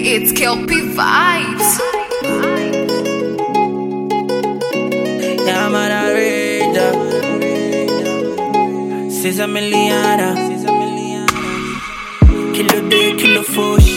It's Kelpie Vibes. Yeah, I'm at a radar. Sesame Liana. Kilo day, kilo fush.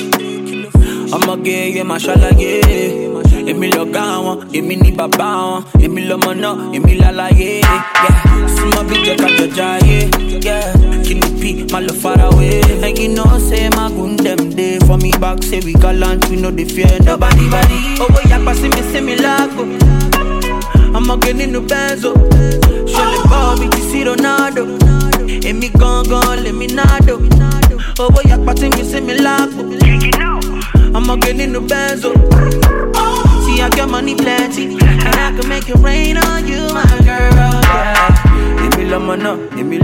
I'ma get you, mashallah, yeah. Emi lo gawa, emi ni babawa, emi lo mono, emi la la, yeah. Suma bija kajaja, yeah. Kilo P, my love far away. And you know, say my gun them day. For me back, say we gallant, we know they fear nobody, body. Oh, boy, ya pass me, say me lago. I'ma get in the benzo. Show the Bobby, you see Ronaldo. Emi gon, let me nado. Oh, boy, ya pass me, say me lago. I'ma get in the benzo. See, I got money plenty, and I can make it rain on you, my girl, yeah. Give me love, man up,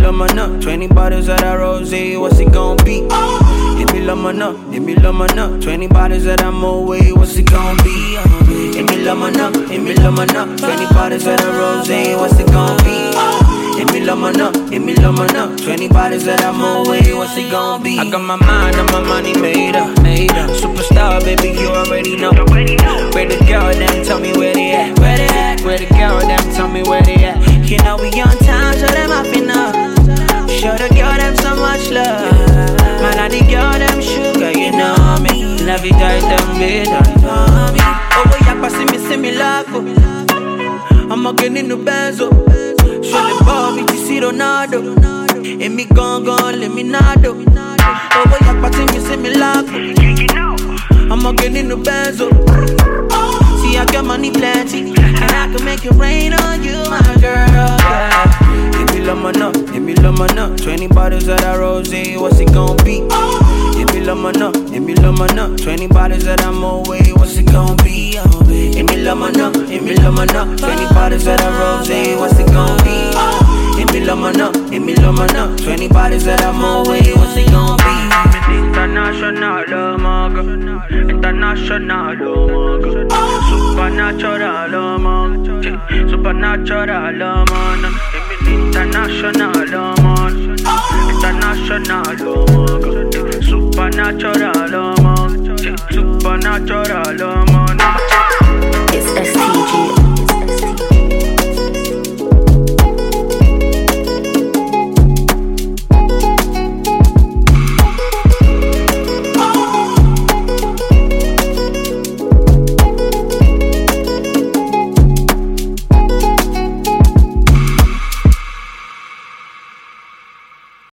20 bottles of that rose, what's it gon' be? Give me love, man up, 20 bottles of that Moet, what's it gon' be? Give me love, man up, 20 bottles of that rose, what's it gon' be? Give me love, man up, 20 bottles of that Moet, what's it gon' be? I got my mind and my money made up. Superstar, baby, you already know. Where the girl, then tell me where they at. Where the girl, then tell me where they at. You know we on time, show them up enough. Show the girl them so much love. Man, I the girl them sugar, you know me. Love it guys them made on me. Oh, boy, ya pass me, see me lago. I'ma get in the benzo. Show the Bobby, you see Ronaldo. Emi gon, let me nado. Oh, boy, ya pass me, see me lago. I'ma get in the benzo. See, I got money plenty, and I can make it rain on you, my girl, yeah. Give me love, man up, 20 bottles of that rose, what's it gon' be? Give me love, man up, 20 bottles of that Moet, what's it gon' be? Give me love, man up, 20 bottles of that rose, what's it gon' be? Give me love, man up, 20 bottles of that Moet, what's it gon' be? International, maga. International, maga. Supernatural, man. Supernatural, man.